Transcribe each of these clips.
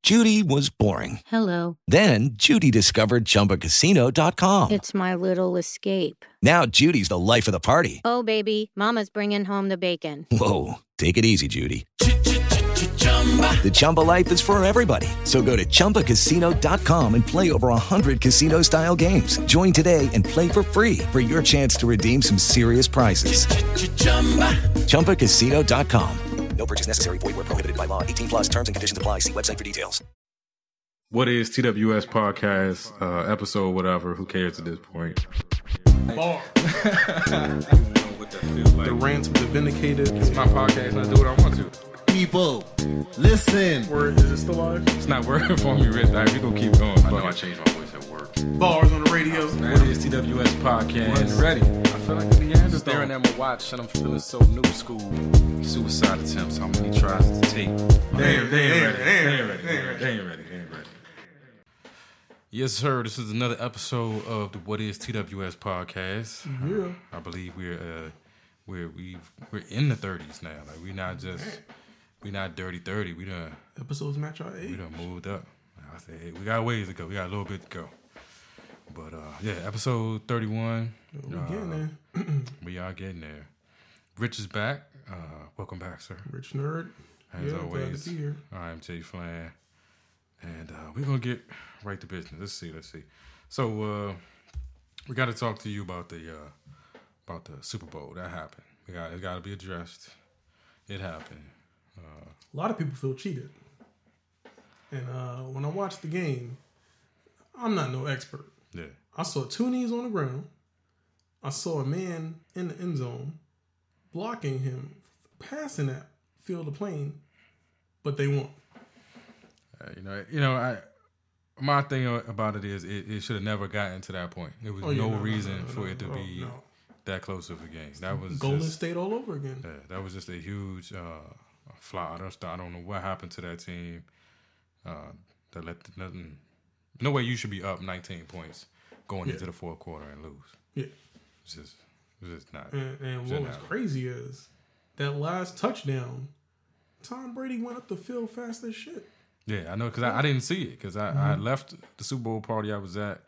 Judy was boring. Hello. Then Judy discovered ChumbaCasino.com. It's my little escape. Now Judy's the life of the party. Oh, baby, mama's bringing home the bacon. Whoa, take it easy, Judy. The Chumba life is for everybody. So go to ChumbaCasino.com and play over 100 casino-style games. Join today and play for free for your chance to redeem some serious prizes. ChumbaCasino.com. No purchase necessary. Void where prohibited by law. 18 plus terms and conditions apply. See website for details. What is TWS podcast, episode, whatever, who cares at this point? Bar. The rants of the vindicated. It's my podcast and I do what I want to. People, listen. Word, is it still live? It's not working for me, Rich. Right, we gonna keep going. I know I changed my voice at work. Bars on the radio. What is TWS podcast? When ready. I feel like the Neanderthal. Staring at my watch and I'm feeling so new school. Suicide attempts, how many tries to take? They ain't ready. Yes, sir. This is another episode of the What Is TWS podcast. Yeah. I believe we're in the 30s now. Like we not dirty 30. We done Episodes match our age. we done moved up. I say hey, we got a ways to go. We got a little bit to go. But yeah, episode 31. We're getting there. We are getting there. Rich is back. Welcome back, sir. Rich Nerd. As Glad always, to be here. I am Jay Flan, and we're gonna get right to business. Let's see. So we got to talk to you about the Super Bowl that happened. It got to be addressed. It happened. A lot of people feel cheated. And when I watched the game, I'm not no expert. Yeah. I saw two knees on the ground. I saw a man in the end zone blocking him, passing that field of plane, but they won. My thing about it is it should have never gotten to that point. There was no reason for it to be that close of a game. That was Golden State all over again. Yeah, that was just a huge flaw. I don't know what happened to that team. That let nothing. No way you should be up 19 points going into the fourth quarter and lose. Yeah, it's just not. And what was crazy is that last touchdown, Tom Brady went up the field fast as shit. Yeah, I know because I didn't see it because I left the Super Bowl party I was at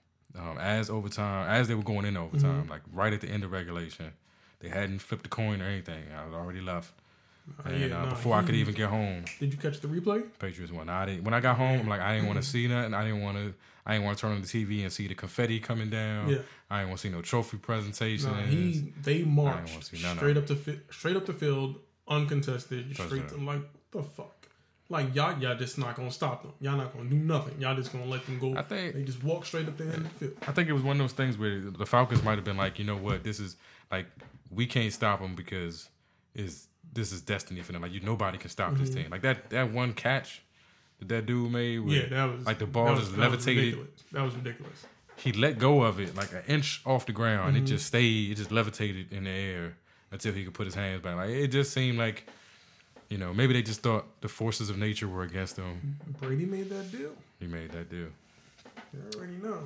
as they were going into overtime, like right at the end of regulation. They hadn't flipped the coin or anything. I was already left. Before I could even get home. Did you catch the replay? Patriots won. When I got home, I'm like, I didn't want to see nothing. I didn't want to turn on the TV and see the confetti coming down. Yeah. I didn't want to see no trophy presentation. They marched straight up the field, uncontested, straight to, like, the fuck. Like, y'all just not going to stop them. Y'all not going to do nothing. Y'all just going to let them go. They just walk straight up the end of the field. I think it was one of those things where the Falcons might have been like, you know what, this is, like, we can't stop them because this is destiny for them. Like, nobody can stop this team. Like, that one catch that dude made where, that was... Like, the ball just levitated. That was ridiculous. He let go of it, like, an inch off the ground. It just stayed. It just levitated in the air until he could put his hands back. Like, it just seemed like... maybe they just thought the forces of nature were against them. Brady made that deal. He made that deal. You already know.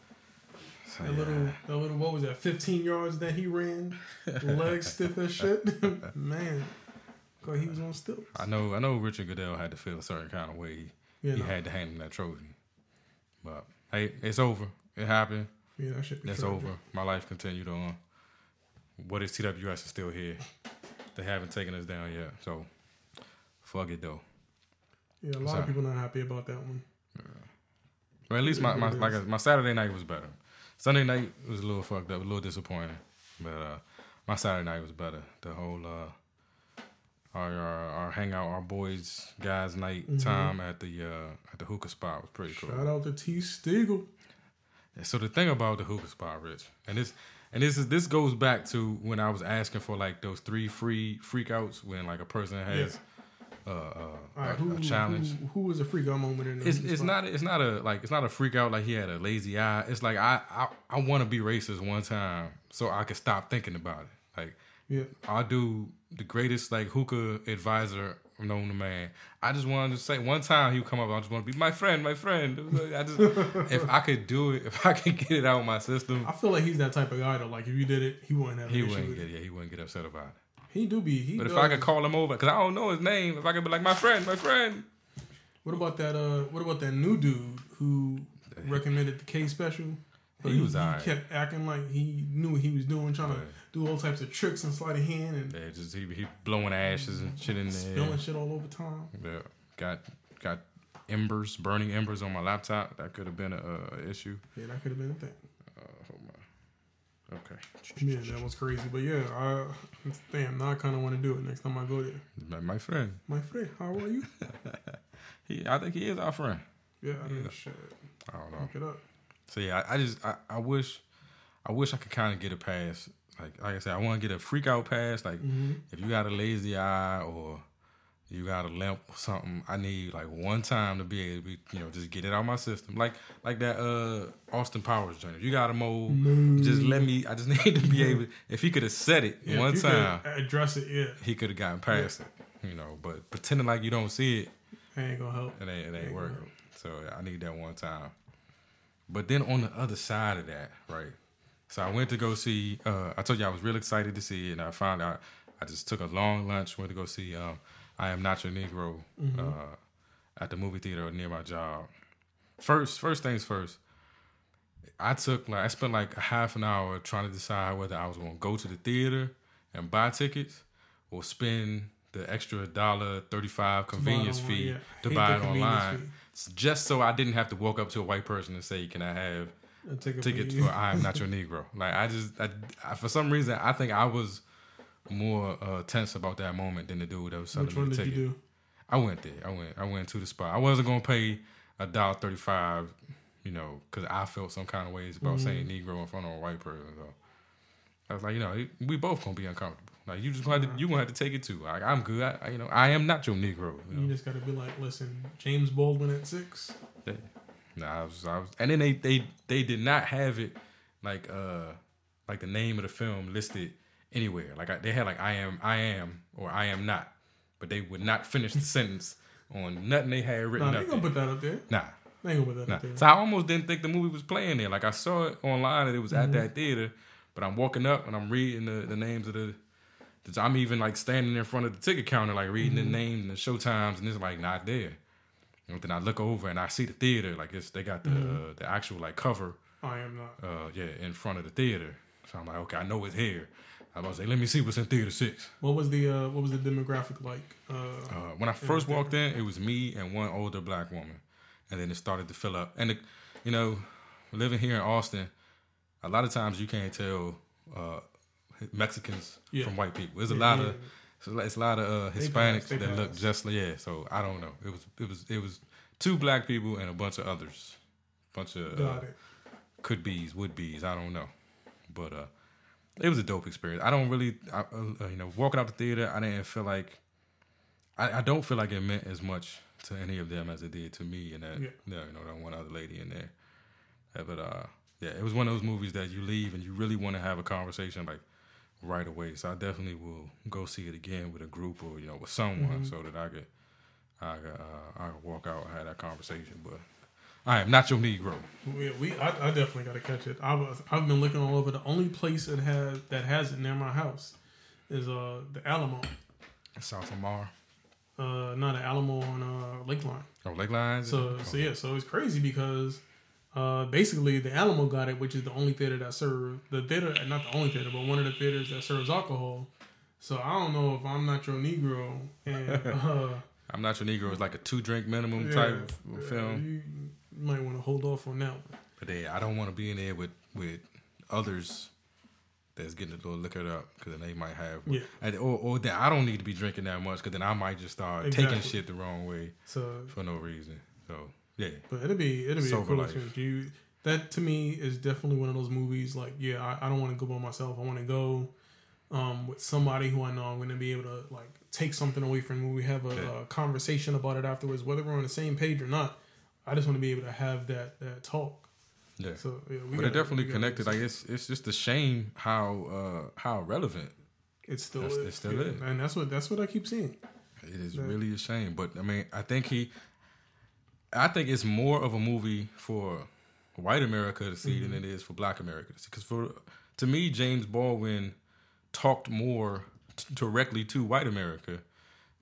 So, that little, what was that, 15 yards that he ran? Legs stiff as shit? Man. Because he was on stilts. I know Richard Goodell had to feel a certain kind of way. He had to hand him that trophy. But, hey, it's over. It happened. Yeah, that shit. That's over. My life continued on. What is TWS is still here. They haven't taken us down yet, so... Fuck it though. Yeah, a lot of people not happy about that one. Yeah. But at least my Saturday night was better. Sunday night was a little fucked up, a little disappointing. But my Saturday night was better. The whole our hangout, our guys night time at the hookah spot was pretty cool. Shout out to T. Stiegel. Yeah, so the thing about the hookah spot, Rich, this goes back to when I was asking for like those 3 free freakouts when like a person has. A challenge. Who was a freak out moment in this? It's not a freak out like he had a lazy eye. It's like I want to be racist one time so I can stop thinking about it. Like I'll do the greatest like hookah advisor known to man. I just wanted to say one time he would come up. I just want to be my friend. I just if I could do it, if I could get it out of my system. I feel like he's that type of guy though. Like if you did it, he wouldn't have. He wouldn't get upset about it. He do be. But if I could call him over, because I don't know his name, if I could be like, my friend. What about that new dude who recommended the K special? He was alright. He kept acting like he knew what he was doing, trying to do all types of tricks and sleight of hand, and just he blowing ashes and shit in there, spilling shit all over town. Yeah, got burning embers on my laptop. That could have been a issue. Yeah, that could have been a thing. Hold on. Okay. Yeah, that was crazy. But yeah, now I kind of want to do it next time I go there. My friend. How are you? I think he is our friend. Yeah, I mean, shit. I don't know. Look it up. So yeah, I wish I could kind of get a pass. Like I said, I want to get a freak out pass. Like if you got a lazy eye or you got a limp or something, I need like one time to be able to just get it out of my system. Like that Austin Powers joint. If you got a mole, just let me. I just need to be able. If he could have said it one time, address it. He could have gotten past it. But pretending like you don't see it, ain't gonna help. It ain't working. So I need that one time. But then on the other side of that, right? So I went to go see. I told you I was real excited to see it, and I found out. I just took a long lunch. Went to go see I Am Not Your Negro at the movie theater near my job. First things first. I spent like a half an hour trying to decide whether I was going to go to the theater and buy tickets or spend the extra $1.35 convenience fee to buy it online, just so I didn't have to walk up to a white person and say, "Can I have tickets for I Am Not Your Negro?" Like I for some reason I think I was more tense about that moment than the dude that was selling me the ticket. Which one did you do? I went there. I went to the spot. I wasn't gonna pay $1.35, because I felt some kind of ways about saying Negro in front of a white person. So I was like, we both gonna be uncomfortable. Like you gonna have to take it too. Like I'm good. I am not your Negro. You just gotta be like, listen, James Baldwin at 6. Yeah. Nah, I was, and then they did not have it like the name of the film listed anywhere. Like they had like I am or I am not, but they would not finish the sentence on nothing they had written up. They ain't gonna put that up there. Nah. They ain't gonna put that up there. So I almost didn't think the movie was playing there. Like I saw it online that it was at that theater, but I'm walking up and I'm reading the names of the. I'm even like standing in front of the ticket counter, like reading the names and the show times, and it's like not there. And then I look over and I see the theater, like they got the actual like cover. I Am Not. In front of the theater. So I'm like, okay, I know it's here. I was like, let me see what's in theater 6. What was the demographic like? When I first walked in, it was me and one older black woman, and then it started to fill up. And living here in Austin, a lot of times you can't tell Mexicans from white people. There's a lot of Hispanics that look just like So I don't know. It was 2 black people and a bunch of others, could be's, would be's. I don't know, but it was a dope experience. I don't really, walking out the theater, I didn't feel like I don't feel like it meant as much to any of them as it did to me and that that one other lady in there. But it was one of those movies that you leave and you really want to have a conversation like right away. So I definitely will go see it again with a group or with someone so that I could walk out and have that conversation. But I am not your Negro. I definitely got to catch it. I've been looking all over. The only place that has it near my house is the Alamo. South Lamar. Not the Alamo on Lakeline. Oh, Lakeline. So it's crazy because basically the Alamo got it, which is the only theater that serves not the only theater, but one of the theaters that serves alcohol. So I don't know if I'm Not Your Negro and I'm Not Your Negro is like a 2-drink minimum type of film. You might want to hold off on that one. But I don't want to be in there with others that's getting a little liquored up because then they might have or that I don't need to be drinking that much because then I might just start taking shit the wrong way for no reason. So yeah, but it'll be a cool experience. That to me is definitely one of those movies. Like I don't want to go by myself. I want to go with somebody who I know I'm going to be able to like take something away from the movie, have a conversation about it afterwards, whether we're on the same page or not. I just want to be able to have that talk. Yeah. So but they're definitely connected. Like it's just a shame how relevant it still is. And that's what I keep seeing. It is really a shame. But I mean, I think it's more of a movie for white America to see than it is for black America to see. Because to me, James Baldwin talked more directly to white America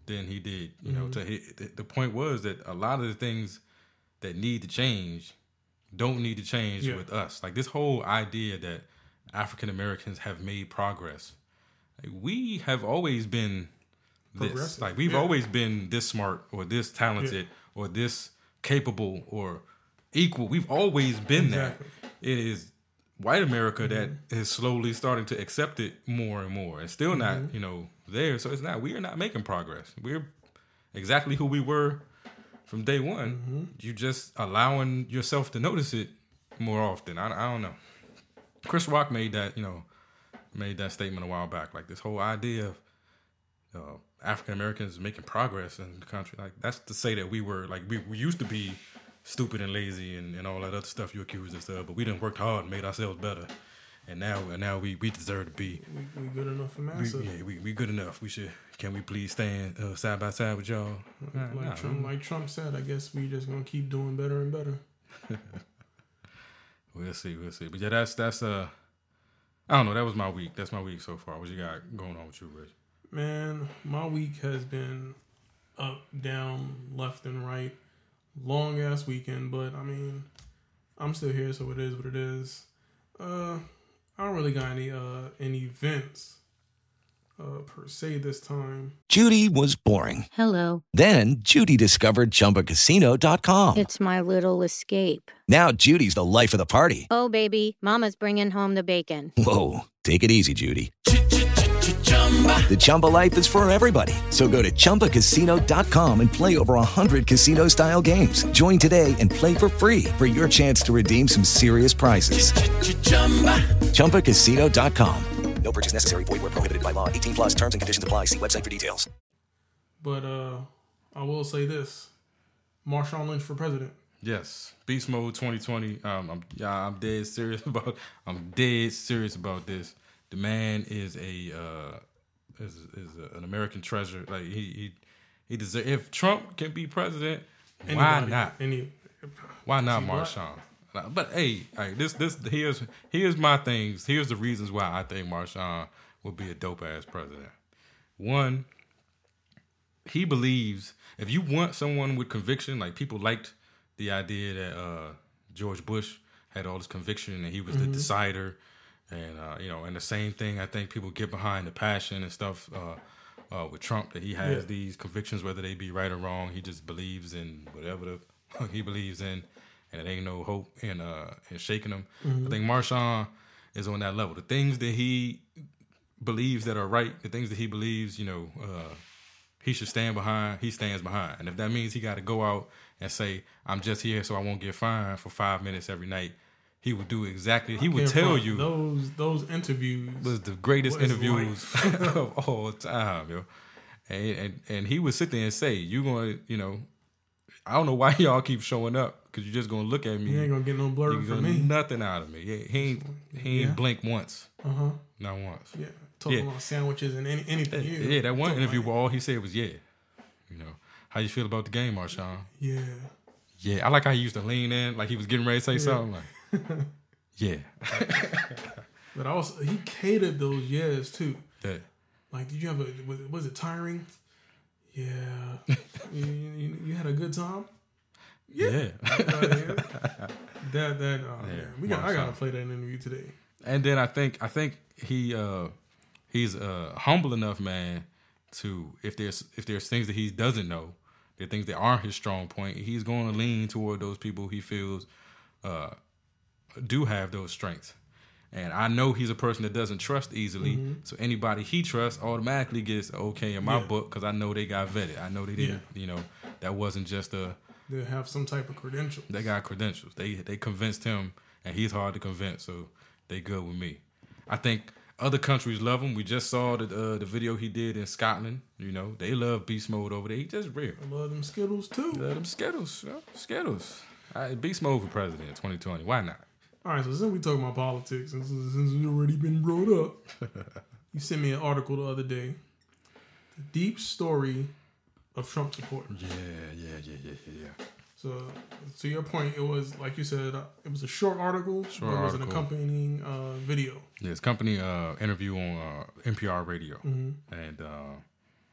than he did. You know, the point was that a lot of the things that need to change don't need to change with us. Like this whole idea that African Americans have made progress. Like, we have always been this. Like we've always been this smart or this talented or this capable or equal. We've always been that. It is white America that is slowly starting to accept it more and more, and still not, you know, there. So it's not. We are not making progress. We're exactly who we were from day one. You just allowing yourself to notice it more often. I don't know. Chris Rock made that statement a while back. Like this whole idea of African Americans making progress in the country. Like that's to say that we were like we used to be stupid and lazy and all that other stuff you accused us of, but we done worked hard and made ourselves better. And now we deserve to be. We good enough for massa. We good enough. Can we please stand side by side with y'all? Like Trump said, I guess we just gonna keep doing better and better. We'll see. But yeah, that's I don't know. That was my week. That's my week so far. What you got going on with you, Rich? Man, my week has been up, down, left, and right. Long ass weekend, but I mean, I'm still here, so it is what it is. I don't really got any events per se this time. Judy was boring. Hello. Then Judy discovered ChumbaCasino.com. It's my little escape. Now Judy's the life of the party. Oh, baby, mama's bringing home the bacon. Whoa, take it easy, Judy. The Chumba life is for everybody. So go to ChumbaCasino.com and play over 100 casino-style games. Join today and play for free for your chance to redeem some serious prizes. ChumbaCasino.com. No purchase necessary. Void where prohibited by law. 18 plus terms and conditions apply. See website for details. But I will say this. Marshawn Lynch for president. Yes. Beast Mode 2020. I'm dead serious about this. The man is an American treasure. Like he deserves. If Trump can be president, why not? Why not Marshawn? But hey, here's my things. Here's the reasons why I think Marshawn would be a dope ass president. One, he believes if you want someone with conviction, like people liked the idea that George Bush had all this conviction and he was the decider. And, and the same thing, I think people get behind the passion and stuff with Trump, that he has these convictions, whether they be right or wrong. He just believes in whatever the fuck he believes in, and it ain't no hope in shaking him. I think Marshawn is on that level. The things that he believes that are right, the things that he believes, he should stand behind, he stands behind. And if that means he got to go out and say, I'm just here so I won't get fined for 5 minutes every night, he would do exactly. He would tell you those interviews was the greatest interviews of all time, yo. And he would sit there and say, "You going, I don't know why y'all keep showing up because you're just gonna look at me. You ain't gonna get no blurb from me. Nothing out of me. He ain't blink once. Not once. Yeah, talking about sandwiches and anything. Yeah, that one interview where all he said was how you feel about the game, Marshawn? Yeah. I like how he used to lean in like he was getting ready to say something like. Yeah. But also he catered those yeahs too. Yeah. Like, did you have was it tiring? Yeah. you had a good time? Yeah. Man. I gotta play that interview today. And then I think he's humble enough, man, to if there's things that he doesn't know, there are things that aren't his strong point, he's going to lean toward those people he feels do have those strengths. And I know he's a person that doesn't trust easily, so anybody he trusts automatically gets okay in my book because I know they got vetted. I know they didn't, that wasn't just they have some type of credentials. They got credentials. They convinced him, and he's hard to convince, so they good with me. I think other countries love him. We just saw the video he did in Scotland. They love Beast Mode over there. He just real. I love them Skittles too. Love them Skittles. Skittles. Beast Mode for president in 2020. Why not? All right, so since we talking about politics, and since it's already been brought up, you sent me an article the other day, the deep story of Trump supporters. Yeah. So to your point, it was like you said, it was a short article, but it was an accompanying video. Yeah, it's company interview on NPR radio, and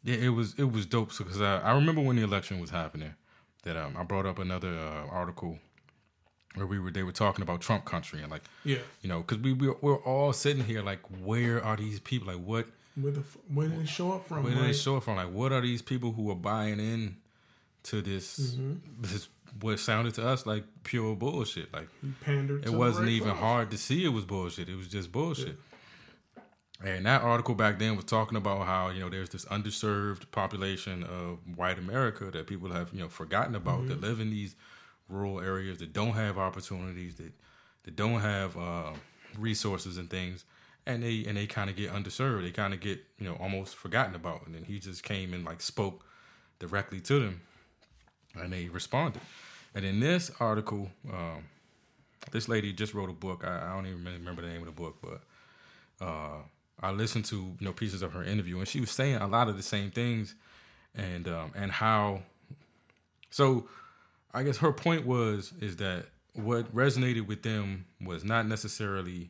Yeah, it was dope because I remember when the election was happening that I brought up another article where they were talking about Trump country and like, you know, because we're all sitting here like, where are these people? Like, what? Where did they show up from? Where did they show up from? Like, what are these people who are buying in to this? This what sounded to us like pure bullshit. Like, it wasn't even hard to see it was bullshit. It was just bullshit. Yeah. And that article back then was talking about how, you know, there's this underserved population of white America that people have, you know, forgotten about that live in these rural areas that don't have opportunities, that don't have resources and things, and they kind of get underserved. They kind of get, you know, almost forgotten about. And then he just came and like spoke directly to them, and they responded. And in this article, this lady just wrote a book. I don't even remember the name of the book, but I listened to, you know, pieces of her interview, and she was saying a lot of the same things, and how. So, I guess her point is that what resonated with them was not necessarily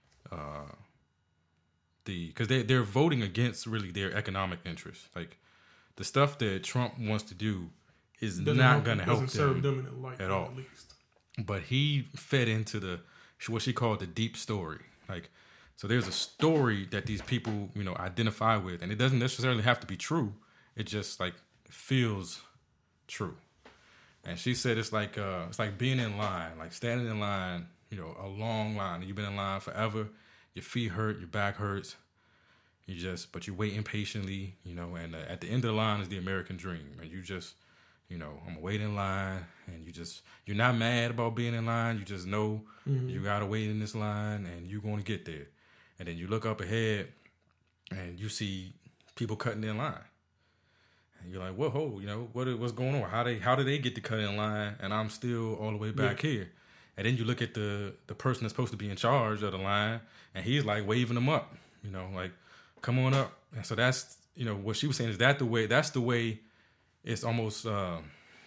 because they're voting against really their economic interests. Like the stuff that Trump wants to do is not going to help them at all. At least. But he fed into what she called the deep story. Like, so there's a story that these people, you know, identify with, and it doesn't necessarily have to be true. It just like feels true. And she said it's like being in line, like standing in line, you know, a long line. You've been in line forever. Your feet hurt, your back hurts. But you're waiting patiently, you know. And at the end of the line is the American dream, and you just, you know, I'm waiting in line, and you're not mad about being in line. You just know you gotta wait in this line, and you're going to get there. And then you look up ahead, and you see people cutting in line. And you're like, whoa, you know, what's going on? How did they get to cut in line, and I'm still all the way back here? And then you look at the person that's supposed to be in charge of the line, and he's like waving them up, you know, like, come on up. And so that's, you know, what she was saying is that's the way it's almost, I'm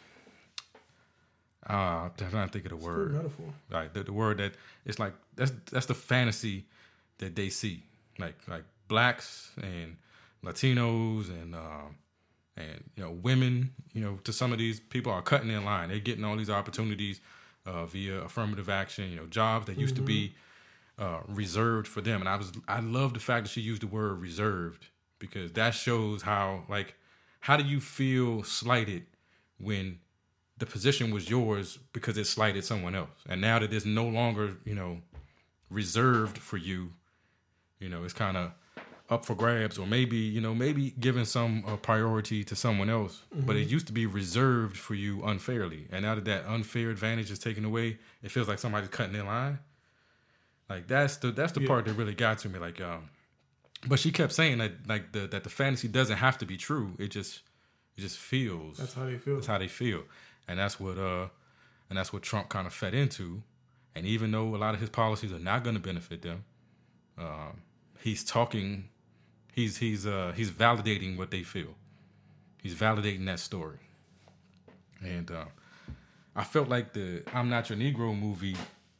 trying to think of the word. It's a good metaphor. Like the word that it's like, that's the fantasy that they see. Like blacks and Latinos and you know, women, you know, to some of these people are cutting in line. They're getting all these opportunities via affirmative action, you know, jobs that used to be reserved for them. And I love the fact that she used the word reserved, because that shows how do you feel slighted when the position was yours because it slighted someone else? And now that it's no longer, you know, reserved for you, you know, it's kind of up for grabs, or maybe giving some priority to someone else, but it used to be reserved for you unfairly. And now that unfair advantage is taken away, it feels like somebody's cutting in line. Like that's the part that really got to me. Like, but she kept saying that that the fantasy doesn't have to be true. It just feels. That's how they feel. That's how they feel, and that's what Trump kind of fed into. And even though a lot of his policies are not going to benefit them, he's talking. He's validating what they feel. He's validating that story. And I felt like the I'm Not Your Negro movie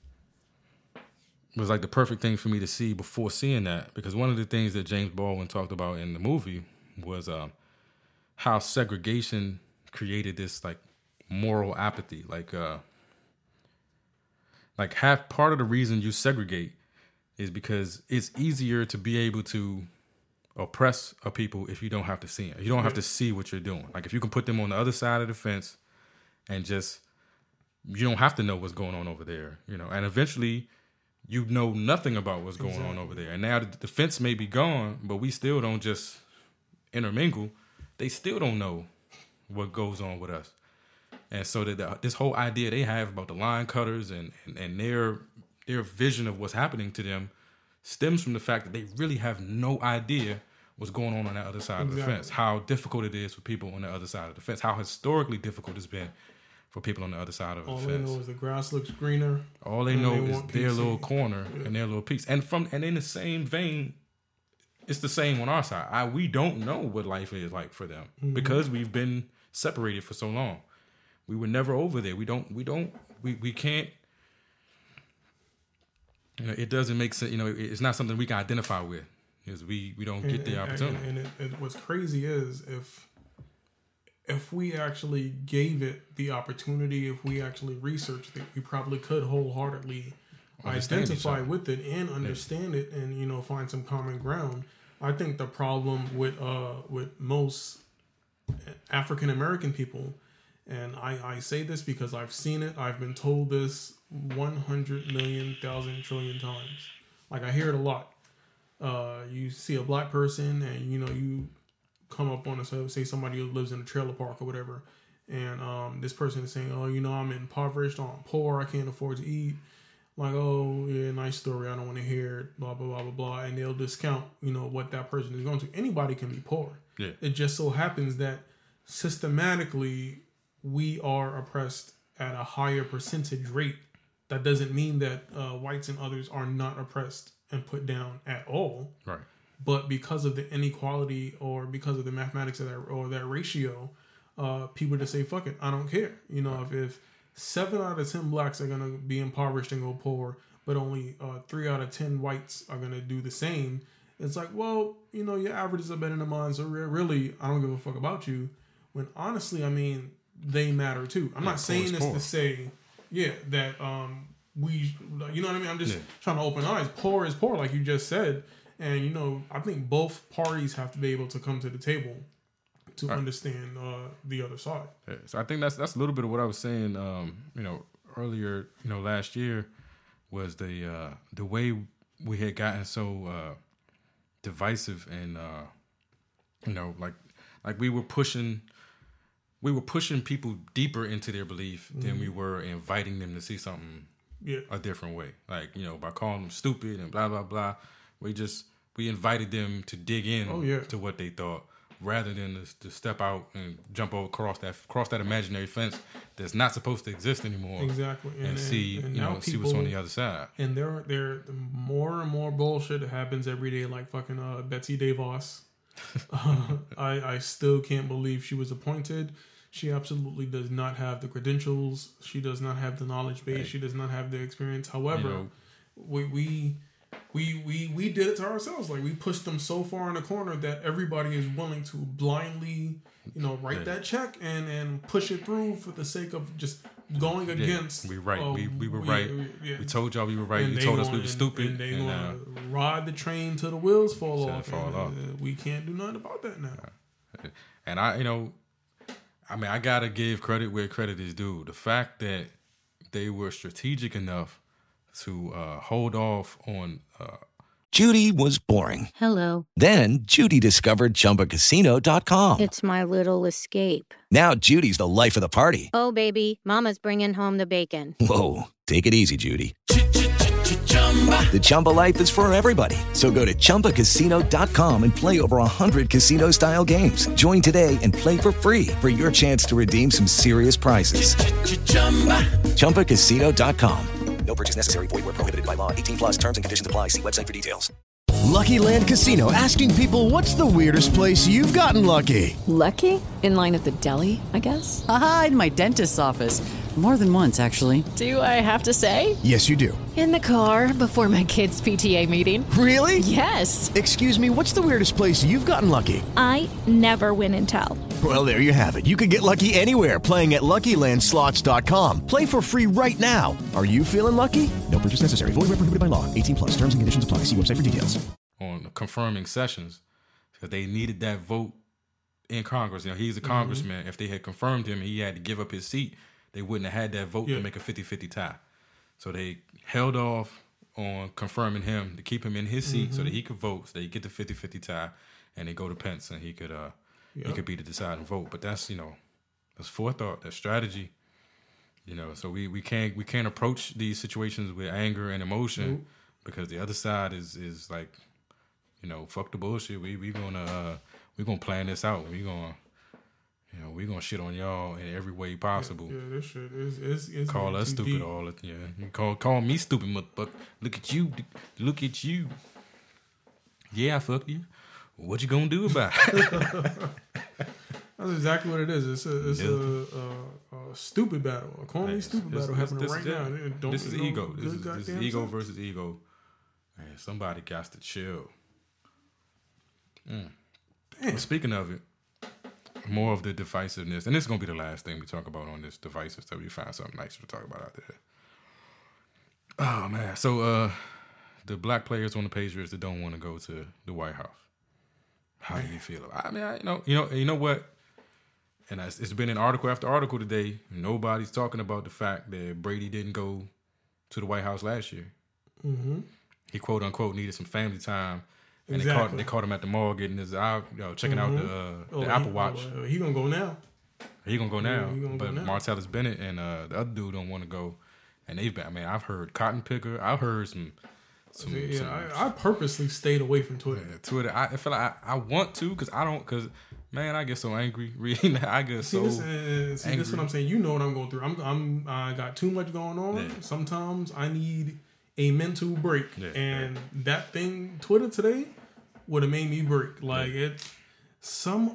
was like the perfect thing for me to see before seeing that, because one of the things that James Baldwin talked about in the movie was how segregation created this like moral apathy. Like half part of the reason you segregate is because it's easier to be able to oppress a people if you don't have to see them. You don't have to see what you're doing. Like if you can put them on the other side of the fence and just, you don't have to know what's going on over there, you know, and eventually you know nothing about what's going on over there. And now the fence may be gone, but we still don't just intermingle. They still don't know what goes on with us. And so that this whole idea they have about the line cutters and their vision of what's happening to them stems from the fact that they really have no idea what's going on that other side of the fence, how difficult it is for people on the other side of the fence, how historically difficult it's been for people on the other side of the fence. All they know is the grass looks greener. All they know is their little corner and their little piece. And in the same vein, it's the same on our side. We don't know what life is like for them because we've been separated for so long. We were never over there. We can't. You know, it doesn't make sense. You know, it's not something we can identify with. because we don't get the opportunity. And what's crazy is if we actually gave it the opportunity, if we actually researched it, we probably could wholeheartedly identify with it and understand it, and find some common ground. I think the problem with most African American people, and I say this because I've seen it, I've been told this 100 million, thousand, trillion times. Like, I hear it a lot. You see a black person, and you come up on say somebody who lives in a trailer park or whatever, and this person is saying, "Oh, I'm impoverished, I'm poor, I can't afford to eat." Like, "Oh, yeah, nice story, I don't want to hear it, blah, blah, blah, blah, blah." And they'll discount, what that person is going to. Anybody can be poor. Yeah. It just so happens that systematically we are oppressed at a higher percentage rate. That doesn't mean that whites and others are not oppressed and put down at all. Right. But because of the inequality or because of the mathematics of that ratio, people just say, "Fuck it, I don't care." If 7 out of 10 blacks are going to be impoverished and go poor, but only 3 out of 10 whites are going to do the same, it's like, well, your averages are better than mine, so really, I don't give a fuck about you. When honestly, I mean, they matter too. I'm not saying this to say, that we, you know what I mean? I'm just trying to open eyes. Poor is poor, like you just said. And, I think both parties have to be able to come to the table to understand the other side. Yeah, so I think that's a little bit of what I was saying, earlier, last year, was the way we had gotten so divisive and, like we were pushing people deeper into their belief than we were inviting them to see something a different way. Like, by calling them stupid and blah, blah, blah. We invited them to dig in to what they thought, rather than to step out and jump over cross that imaginary fence that's not supposed to exist anymore. Exactly. And see what's on the other side. And there more and more bullshit that happens every day, like fucking Betsy DeVos. I still can't believe she was appointed. She absolutely does not have the credentials. She does not have the knowledge base. She does not have the experience. However, we did it to ourselves. Like, we pushed them so far in the corner that everybody is willing to blindly, write that check and push it through for the sake of just going against. We were right. We told y'all we were right. You told us we were stupid. And they gonna ride the train till the wheels fall off. We can't do nothing about that now. And I gotta give credit where credit is due. The fact that they were strategic enough to hold off on. Judy was boring. Hello. Then Judy discovered ChumbaCasino.com. It's my little escape. Now Judy's the life of the party. Oh, baby, mama's bringing home the bacon. Whoa, take it easy, Judy. The Chumba life is for everybody. So go to ChumbaCasino.com and play over 100 casino-style games. Join today and play for free for your chance to redeem some serious prizes. ChumbaCasino.com. No purchase necessary. Void where prohibited by law. 18+ terms and conditions apply. See website for details. Lucky Land Casino, asking people, what's the weirdest place you've gotten lucky? Lucky? In line at the deli, I guess? Aha, in my dentist's office. More than once, actually. Do I have to say? Yes, you do. In the car before my kids' PTA meeting. Really? Yes. Excuse me, what's the weirdest place you've gotten lucky? I never win and tell. Well, there you have it. You can get lucky anywhere, playing at LuckyLandSlots.com. Play for free right now. Are you feeling lucky? No purchase necessary. Void where prohibited by law. 18+. Terms and conditions apply. See website for details. On confirming Sessions, because they needed that vote in Congress. He's a congressman. If they had confirmed him and he had to give up his seat, they wouldn't have had that vote to make a 50-50 tie. So they held off on confirming him to keep him in his seat so that he could vote, so they get the 50-50 tie, and they go to Pence and he could be the deciding vote. But that's that's forethought, that's strategy. So we can't approach these situations with anger and emotion because the other side is like, fuck the bullshit. We gonna plan this out. We gonna shit on y'all in every way possible. Yeah, this shit is call us stupid deep. All the call me stupid, motherfucker. Look at you. Yeah, I fucked you. What you gonna do about it? That's exactly what it is. It's a stupid battle, a corny stupid battle happening right now. This is ego. This is ego versus ego. Man, somebody got to chill. Well, speaking of it, more of the divisiveness, and this is going to be the last thing we talk about on this divisive stuff. You find something nicer to talk about out there. Oh, man. So, the black players on the Patriots that don't want to go to the White House. How do you feel about it? I mean, you know what? And it's been in article after article today. Nobody's talking about the fact that Brady didn't go to the White House last year. Mm-hmm. He, quote unquote, needed some family time. And they caught him at the mall getting his eye, checking out the Apple Watch. He gonna go now. He gonna go now. But Martellus Bennett and the other dude don't want to go. And they've been. I mean, I've heard Cotton Picker. I've heard some. I purposely stayed away from Twitter. Yeah, Twitter. I feel like I want to because I don't. Because man, I get so angry reading that. I get angry. This is what I'm saying. You know what I'm going through. I got too much going on. Yeah. Sometimes I need a mental break, and that thing Twitter today would have made me break. Like I'm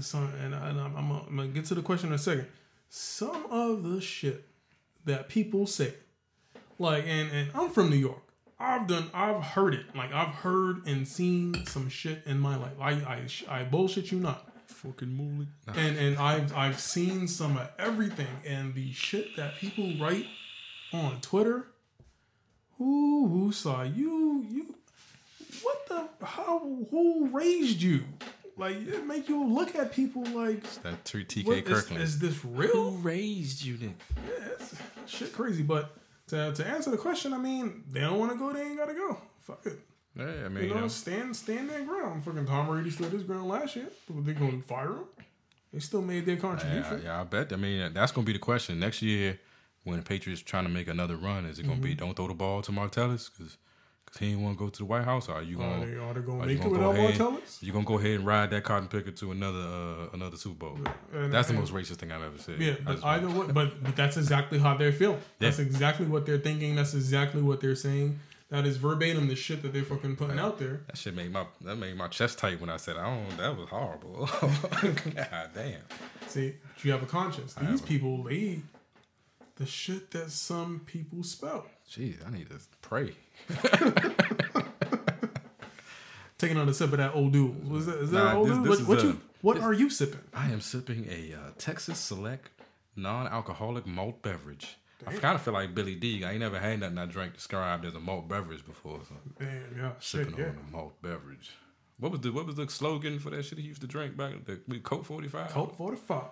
gonna get to the question in a second. Some of the shit that people say, like, and I'm from New York. I've heard it. Like, I've heard and seen some shit in my life. I bullshit you not. Fucking movie. And I've seen some of everything, and the shit that people write on Twitter. Who saw you? What the? Who raised you? Like, it make you look at people like it's that TK Kirkland. Is this real? Who raised you, then? Yeah, it's shit crazy. But to answer the question, I mean, they don't want to go. They ain't gotta go. Fuck it. Yeah, I mean, stand their ground. Fucking Tom Brady stood his ground last year. They gonna fire him? They still made their contribution. Yeah, I bet. I mean, that's gonna be the question next year when the Patriots trying to make another run. Is it gonna be don't throw the ball to Martellus because he ain't want to go to the White House? Or are you gonna make it without Martellus? You gonna go ahead and ride that Cotton Picker to another Super Bowl? That's the most racist thing I've ever said. Yeah, but either way, but that's exactly how they're feeling. That's exactly what they're thinking. That's exactly what they're saying. That is verbatim the shit that they're fucking putting out there. That shit made my chest tight when I said, that was horrible. God damn. See, but you have a conscience. These people, the shit that some people spout. Jeez, I need to pray. Taking on a sip of that old dude. Is that old dude? What are you sipping? I am sipping a Texas Select non-alcoholic malt beverage. Damn. I kind of feel like Billy D. I ain't never had nothing I drank described as a malt beverage before. So sipping on a malt beverage. What was the slogan for that shit he used to drink back? The Coke 45? Coke 45.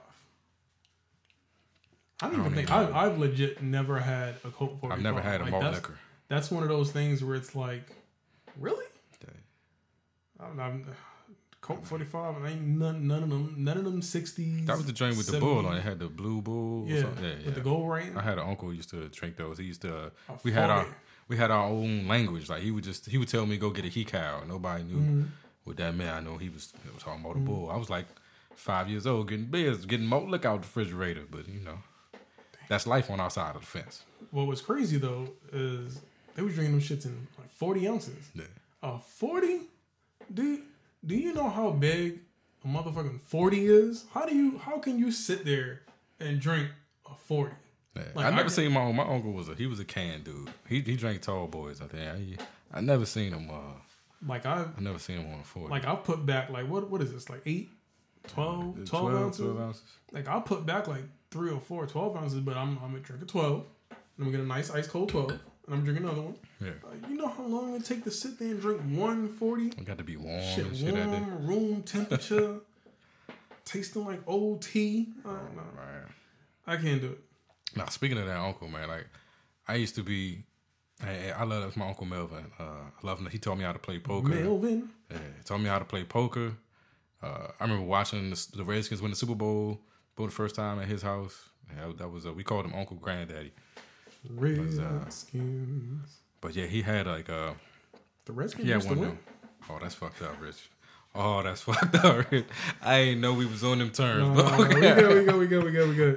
I don't even think I've legit never had a Coke 45. I've never had a malt liquor. That's one of those things where it's like, really? I'm Coke 45, ain't none of them 60s. That was the drink with 70s. The bull on it. Had the blue bull. Yeah, with the gold rating. I had an uncle who used to drink those. He used to. We had our own language. Like he would tell me go get a Hikau. Nobody knew what that meant. I know he was talking about the bull. I was like 5 years old getting beers, getting malt liquor out the refrigerator. But that's life on our side of the fence. What was crazy though is they was drinking them shits in like 40 ounces. Yeah. 40, dude. Do you know how big a motherfucking 40 is? How can you sit there and drink a 40? Yeah. Like, I never seen my uncle was a can dude. He drank Tall Boys. I think I never seen him. I never seen him on a 40. Like I'll put back like what is this like 8, 12 ounces? 12 ounces. Like I'll put back like 3 or 4 12 ounces, but I'm gonna drink a 12. I'm gonna get a nice ice cold 12. And I'm drinking another one. Yeah. You know how long it take to sit there and drink 140? It got to be warm. Warm, room temperature, tasting like old tea. I don't know. Right. I can't do it. Now, speaking of that uncle, man, like I used to be. I love my uncle Melvin. I love him. He taught me how to play poker. Melvin. Yeah, he taught me how to play poker. I remember watching the Redskins win the Super Bowl for the first time at his house. Yeah, that was we called him Uncle Granddaddy. Redskins. But yeah, he had like the Redskins used to win. Oh, that's fucked up, Rich. Oh, that's fucked up, Rich. I ain't know we was on them terms. No, we good.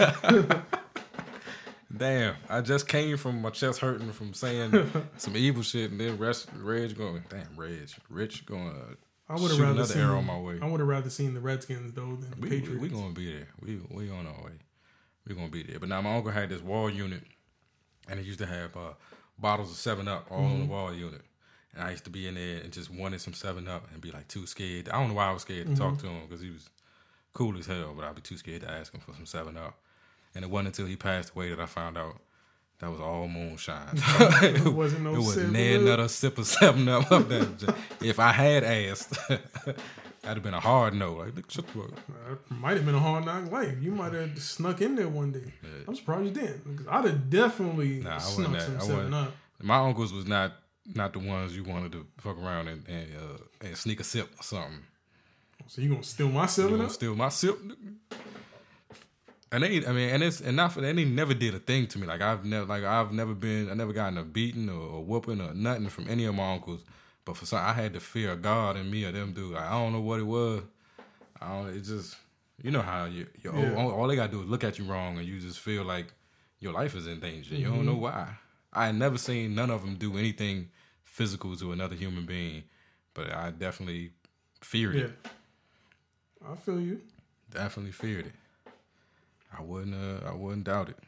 Damn, I just came from my chest hurting from saying some evil shit, and then Reg going, damn, Rich going. I would have rather seen arrow my way. I would have rather seen the Redskins though than the Patriots. We gonna be there. We on our way. We gonna be there. But now my uncle had this wall unit. And he used to have bottles of 7-Up all on the wall unit. And I used to be in there and just wanted some 7-Up and be like too scared. I don't know why I was scared to talk to him because he was cool as hell, but I'd be too scared to ask him for some 7-Up. And it wasn't until he passed away that I found out that was all moonshine. It wasn't no. It was another sip of 7-Up up there. If I had asked, that'd have been a hard no. Like, it might have been a hard knock life. You might have snuck in there one day. Yeah. I'm surprised you didn't. I'd have definitely snuck some 7-Up. My uncles was not the ones you wanted to fuck around and sneak a sip or something. So you gonna steal my 7-Up? You gonna steal my sip? And they never did a thing to me. Like I never gotten a beating or a whooping or nothing from any of my uncles. But for some, I had the fear of God in me or them dudes. Like, I don't know what it was. It just, you know how all they gotta do is look at you wrong and you just feel like your life is in danger. You don't know why. I had never seen none of them do anything physical to another human being, but I definitely feared it. I feel you. Definitely feared it. I wouldn't doubt it.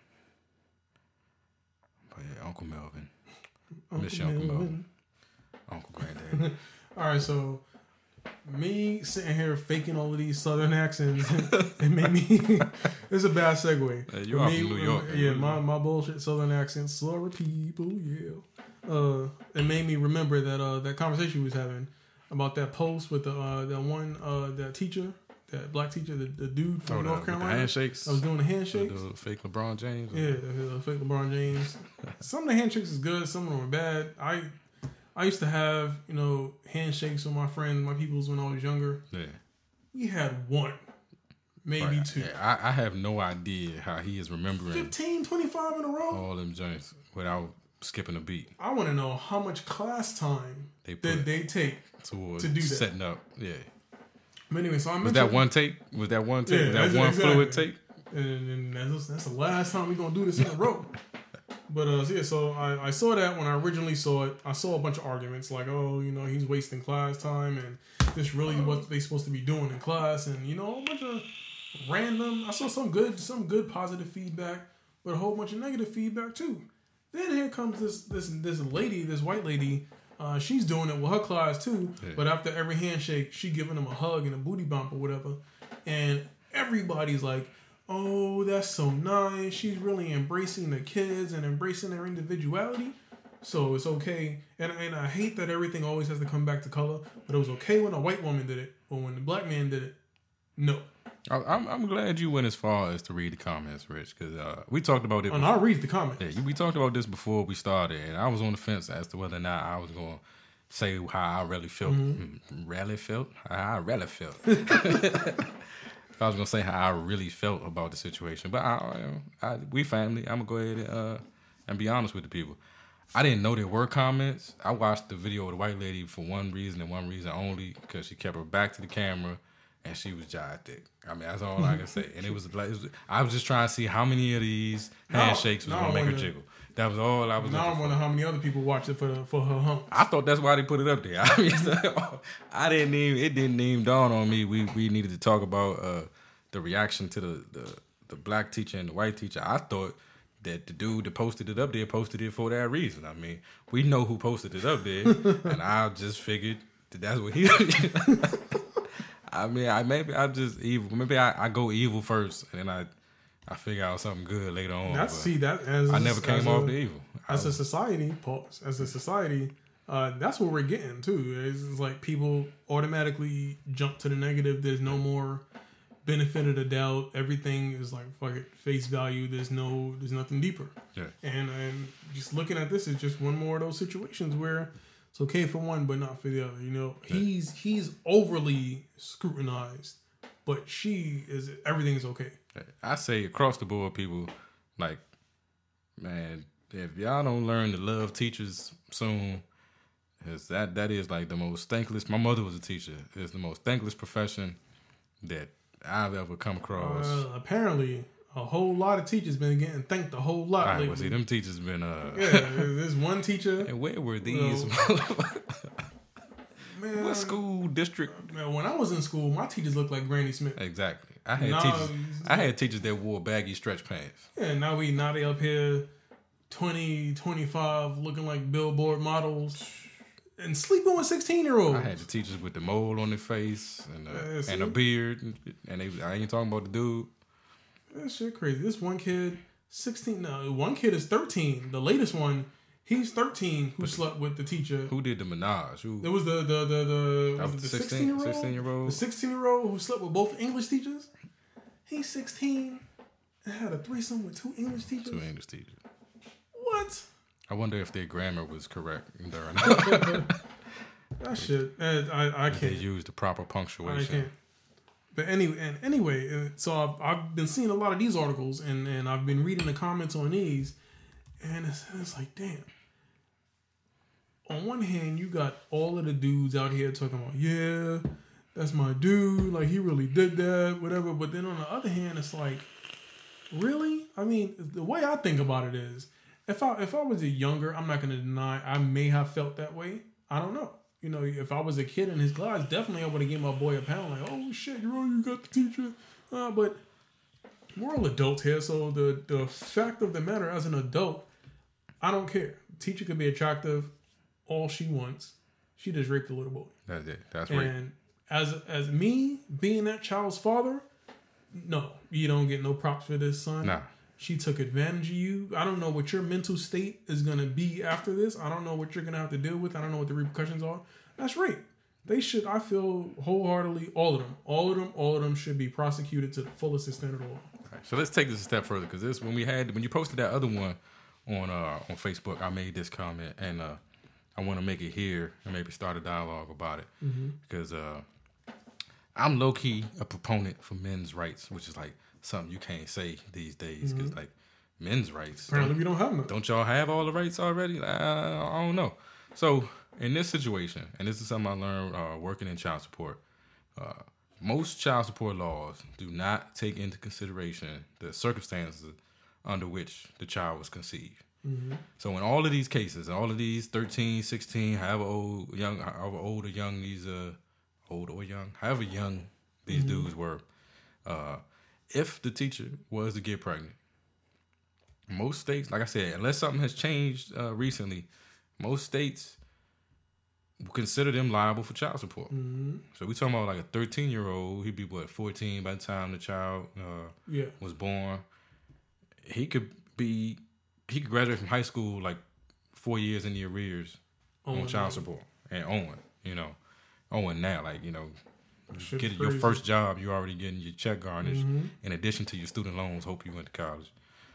But yeah, Uncle Melvin. Miss you, Uncle Melvin. Uncle Granddaddy. All right, so me sitting here faking all of these Southern accents, it made me. It's a bad segue. Hey, you're from New York. Yeah, my bullshit Southern accent. Sorry, people. Yeah. It made me remember that conversation we was having about that post with that teacher. That black teacher, the dude from North Carolina. The handshakes. I was doing the handshakes. The fake LeBron James. Yeah, the fake LeBron James. Some of the handshakes is good. Some of them are bad. I used to have, handshakes with my friends, my peoples when I was younger. Yeah. We had one. Maybe two. Yeah, I have no idea how he is remembering 15, 25 in a row. All them joints without skipping a beat. I want to know how much class time they take to do that. Setting up. Yeah. But anyway, so I mentioned... Was that one take? Yeah, was that one fluid take? And that's the last time we're going to do this in a row. But so I saw that when I originally saw it. I saw a bunch of arguments like, he's wasting class time and this really what they supposed to be doing in class, and a bunch of random. I saw some good positive feedback, but a whole bunch of negative feedback too. Then here comes this lady, this white lady. She's doing it with her class too, but after every handshake, she giving them a hug and a booty bump or whatever, and everybody's like, "Oh, that's so nice. She's really embracing the kids and embracing their individuality, so it's okay." And I hate that everything always has to come back to color, but it was okay when a white woman did it, but when the black man did it, no. I'm glad you went as far as to read the comments, Rich, because we talked about it. And I'll read the comments. Yeah, we talked about this before we started, and I was on the fence as to whether or not I was going to say how I really felt. How I really felt. I was going to say how I really felt about the situation. But we family. I'm going to go ahead and be honest with the people. I didn't know there were comments. I watched the video of the white lady for one reason and one reason only, because she kept her back to the camera. And she was jive thick. I mean, that's all I can say. And it was like, I was just trying to see how many of these handshakes was going to make her jiggle. That was all I was looking for. Now I wonder how many other people watched it for her hump. I thought that's why they put it up there. I mean, it didn't even dawn on me. We needed to talk about the reaction to the black teacher and the white teacher. I thought that the dude that posted it up there posted it for that reason. I mean, we know who posted it up there. And I just figured that that's what he... I mean, maybe I'm just evil. Maybe I go evil first, and then I figure out something good later on. I never came off the evil. As a society, that's what we're getting too. It's like people automatically jump to the negative. There's no more benefit of the doubt. Everything is like fuck it, face value. There's nothing deeper. Yeah. And just looking at this is just one more of those situations where it's okay for one, but not for the other. He's overly scrutinized, but everything's okay. I say across the board, people, like, man, if y'all don't learn to love teachers soon, that is like the most thankless. My mother was a teacher. It's the most thankless profession that I've ever come across. Apparently, a whole lot of teachers been getting thanked a whole lot lately. Well, see, them teachers been... there's one teacher... And where were these? Man, what school district? Man, when I was in school, my teachers looked like Granny Smith. Exactly. I had teachers that wore baggy stretch pants. Yeah, now they up here 20, 25 looking like Billboard models. and sleeping with 16-year-olds. I had the teachers with the mole on their face and a beard, and I ain't talking about the dude. That shit crazy. This one kid, 16. No, one kid is 13. The latest one, he's 13. Who slept with the teacher? Who did the menage? It was the 16-year-old. 16-year-old. The 16-year-old who slept with both English teachers. He's 16 and had a threesome with 2 English teachers. 2 English teachers. What? I wonder if their grammar was correct during that shit. I can't. They used the proper punctuation. I can't. But anyway, so I've been seeing a lot of these articles, and I've been reading the comments on these, and it's like, damn. On one hand, you got all of the dudes out here talking about, yeah, that's my dude, like he really did that, whatever. But then on the other hand, it's like, really? I mean, the way I think about it is, if I was younger, I'm not gonna deny I may have felt that way. I don't know. You know, if I was a kid in his class, definitely I would have given my boy a pound. Like, oh shit, you got the teacher. But we're all adults here, so the fact of the matter, as an adult, I don't care. The teacher could be attractive, all she wants. She just raped a little boy. That's it. That's right. And as me being that child's father, no, you don't get no props for this, son. Nah. She took advantage of you. I don't know what your mental state is going to be after this. I don't know what you're going to have to deal with. I don't know what the repercussions are. That's rape. They should, I feel wholeheartedly, all of them should be prosecuted to the fullest extent of the law. Right, so let's take this a step further, because this, when you posted that other one on Facebook, I made this comment, and I want to make it here and maybe start a dialogue about it, because I'm low key a proponent for men's rights, which is like something you can't say these days, because like men's rights. Apparently, we don't have them. Don't y'all have all the rights already? I don't know. So in this situation, and this is something I learned working in child support, most child support laws do not take into consideration the circumstances under which the child was conceived. So in all of these cases, all of these 13, 16, however old or young these dudes were, if the teacher was to get pregnant, most states, like I said, unless something has changed recently, most states consider them liable for child support. So we talking about like a 13-year-old, he'd be 14 by the time the child was born. He could graduate from high school like 4 years in the arrears on child support and owing now, like, you know, getting your first job, you're already getting your check garnished in addition to your student loans. Hope you went to college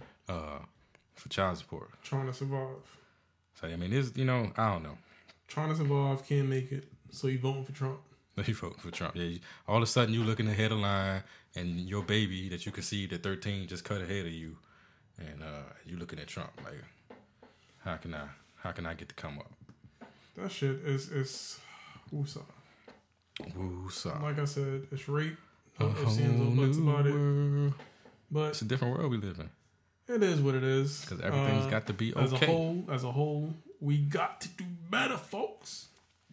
for child support. Trying to survive. So I mean, this, you know, I don't know. Trying to survive, can't make it. So you voting for Trump? You voting for Trump? Yeah. All of a sudden, you looking ahead of line, and your baby that you conceived at 13 just cut ahead of you, and you looking at Trump like, how can I get to come up? That shit is woosah. Woosah. Like I said, it's rape. No ifs, ands, or buts about it. But it's a different world we live in. It is what it is. Because everything's got to be okay. As a whole, we got to do better, folks.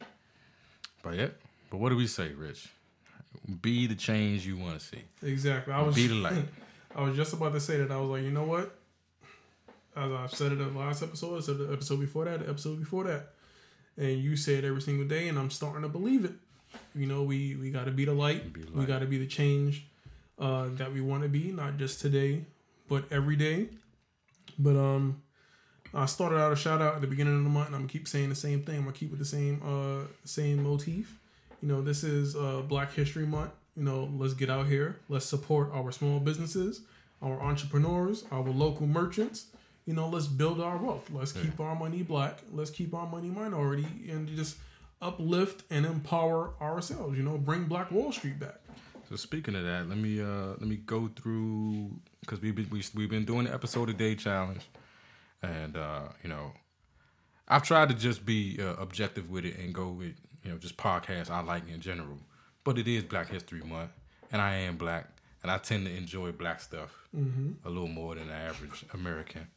But what do we say, Rich? Be the change you want to see. Exactly. Be the light. I was just about to say that. I was like, you know what? As I've said it in the last episode, I said the episode before that, the episode before that. And you say it every single day, and I'm starting to believe it. You know, we got to be the light. We got to be the change that we want to be, not just today, but every day. But I started out a shout out at the beginning of the month, and I'm gonna keep saying the same thing. I'm gonna keep with the same motif. You know, this is Black History Month. You know, let's get out here. Let's support our small businesses, our entrepreneurs, our local merchants. You know, let's build our wealth. Let's keep our money black. Let's keep our money minority, and just uplift and empower ourselves. You know, bring Black Wall Street back. So speaking of that, let me go through, because we've been doing the episode a day challenge, and you know, I've tried to just be objective with it and go with, you know, just podcasts I like in general. But it is Black History Month, and I am black, and I tend to enjoy black stuff a little more than the average American.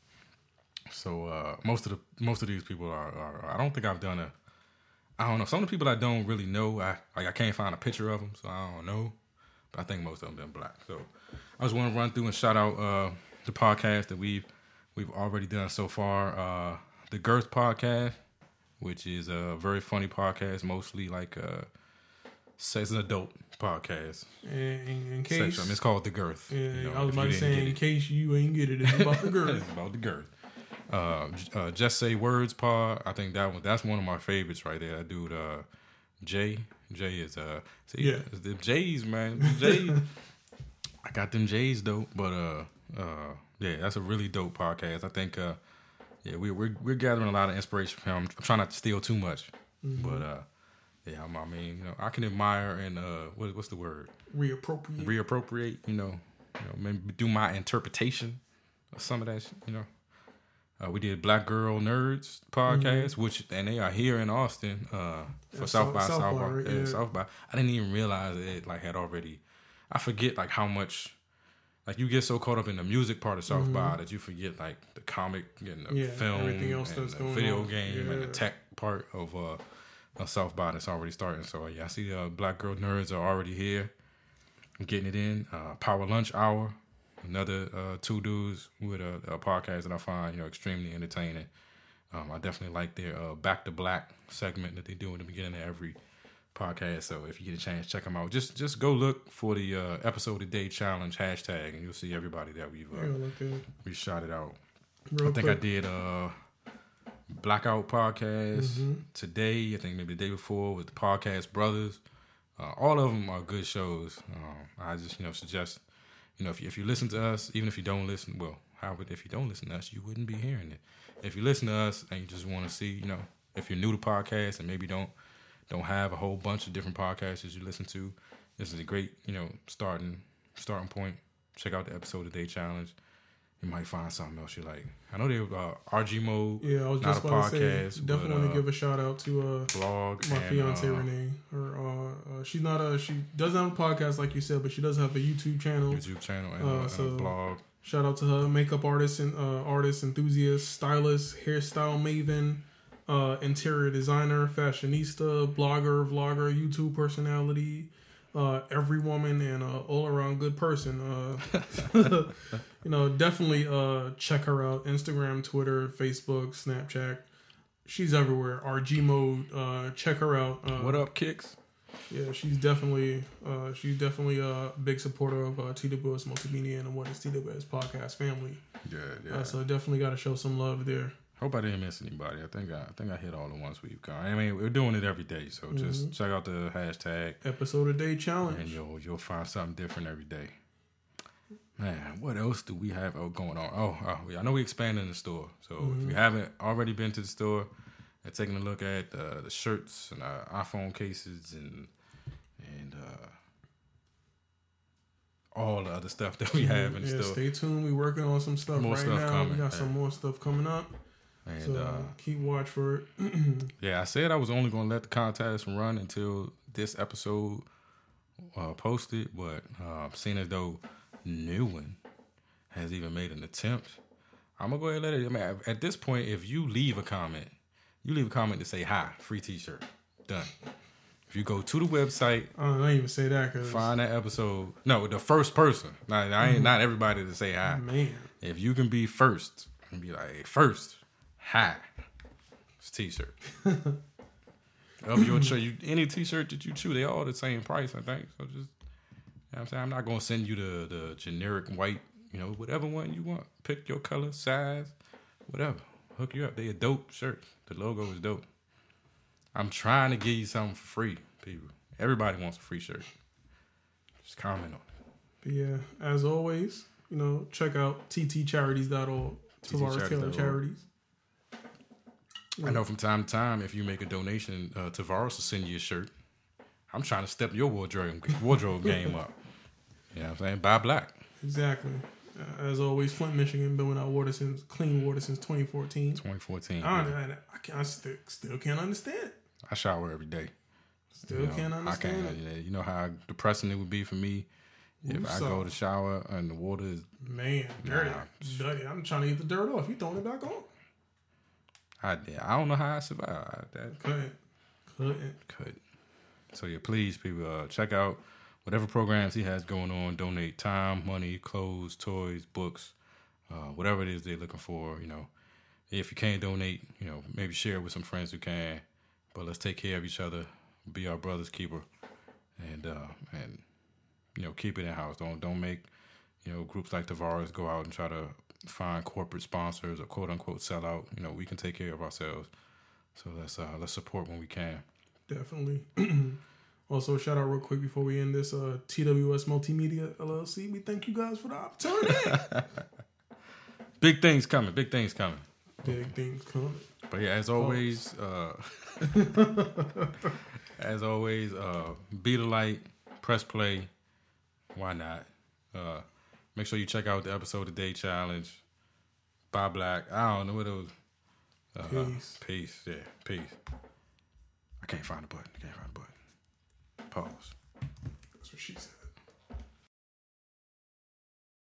So most of these people are I don't think I've done I don't know. Some of the people I don't really know, I can't find a picture of them, so I don't know. But I think most of them been black. So I just want to run through and shout out the podcast that we've already done so far. The Girth podcast which is a very funny podcast, mostly like it's an adult podcast. And in case it's called The Girth. Yeah, I was about to say, in case you ain't get it, it's about The Girth. It's about The Girth. Just Say Words Pod. I think that's one of my favorites right there. That dude, Jay is the Jays, man. Jay, I got them Jays though, but yeah, that's a really dope podcast. I think we're gathering a lot of inspiration from him. I'm trying not to steal too much, but yeah, I mean, I can admire and what's the word? Reappropriate. Maybe do my interpretation of some of that. We did Black Girl Nerds podcast, and they are here in Austin for South by Southwest. Right? South by. I didn't even realize it had already. I forget how much. You get so caught up in the music part of South by that you forget the comic and the film, everything else and the video game and the tech part of South by that's already starting. So I see Black Girl Nerds are already here, getting it in. Power Lunch Hour, another two dudes with a podcast that I find extremely entertaining. I definitely like their Back to Black segment that they do in the beginning of every podcast. So if you get a chance, check them out. Just go look for the episode of Day Challenge hashtag, and you'll see everybody that we shouted out. I think I did Blackout podcast today. I think maybe the day before with the Podcast Brothers. All of them are good shows. I just suggest if you listen to us, even if you don't listen, if you don't listen to us, you wouldn't be hearing it. If you listen to us and you just want to see, if you're new to podcasts and maybe don't have a whole bunch of different podcasts that you listen to, this is a great starting point. Check out the episode of Day Challenge. You might find something else you like. I know they RG Mode. Yeah, I was just about to say, definitely want to give a shout out to Blog my fiance Renee. She's not she doesn't have a podcast like you said, but she does have a YouTube channel. And a blog. Shout out to her, makeup artist and artist enthusiast, stylist, hairstyle maven, interior designer, fashionista, blogger, vlogger, YouTube personality. Every woman and all around good person. Definitely check her out. Instagram, Twitter, Facebook, Snapchat. She's everywhere. RG Mode. Check her out. What up, Kicks? Yeah, she's definitely a big supporter of TWS Multimedia and what is TWS Podcast Family. Yeah. So definitely got to show some love there. Hope I didn't miss anybody. I think I hit all the ones we've got. I mean, we're doing it every day, so just check out the hashtag episode of Day Challenge, and you'll find something different every day. Man, what else do we have going on? I know we expanded the store, so if you haven't already been to the store and taking a look at the shirts and iPhone cases and all the other stuff that we have in the store, stay tuned. We're working on some stuff right now. Coming. We got some more stuff coming up. And so keep watch for it. Yeah, I said I was only going to let the contest run until this episode posted, but seeing as though New One has even made an attempt, I'm going to go ahead and let it. I mean, at this point, if you leave a comment to say hi, free t-shirt, done. If you go to the website, I don't even say that. Find that episode. No, the first person. Not everybody to say hi. Man, if you can be first and be like, hey, first. Hi. It's a t-shirt. Of your choice. Any t-shirt that you choose, they all the same price, I think. So just, I'm saying, I'm not going to send you the generic white, whatever one you want. Pick your color, size, whatever. Hook you up. They a dope shirt. The logo is dope. I'm trying to give you something for free, people. Everybody wants a free shirt. Just comment on it. But yeah, as always, check out ttcharities.org. Tavares Taylor Charities. I know from time to time, if you make a donation, Tavares will send you a shirt. I'm trying to step your wardrobe game up. You know what I'm saying? Buy black. Exactly. As always, Flint, Michigan, been without clean water since 2014. I still can't understand it. I shower every day. Still can't understand it. You know how depressing it would be for me if I go to shower and the water is... Man, dirty. Dirty. I'm trying to get the dirt off. You throwing it back on? I don't know how I survived that. Couldn't. So yeah, please, people, check out whatever programs he has going on. Donate time, money, clothes, toys, books, whatever it is they're looking for. If you can't donate, maybe share it with some friends who can. But let's take care of each other, be our brother's keeper, and keep it in house. Don't make groups like Tavares go out and try to find corporate sponsors or quote unquote sell out. We can take care of ourselves. So let's support when we can. Definitely. Also, shout out real quick before we end this, TWS Multimedia LLC. We thank you guys for the opportunity. Big things coming. Big things coming. Big things coming. But yeah, as always, be the light, press play. Why not? Make sure you check out the episode of Day Challenge. Buy Black. I don't know what those. Peace. Yeah, peace. I can't find the button. Pause. That's what she said.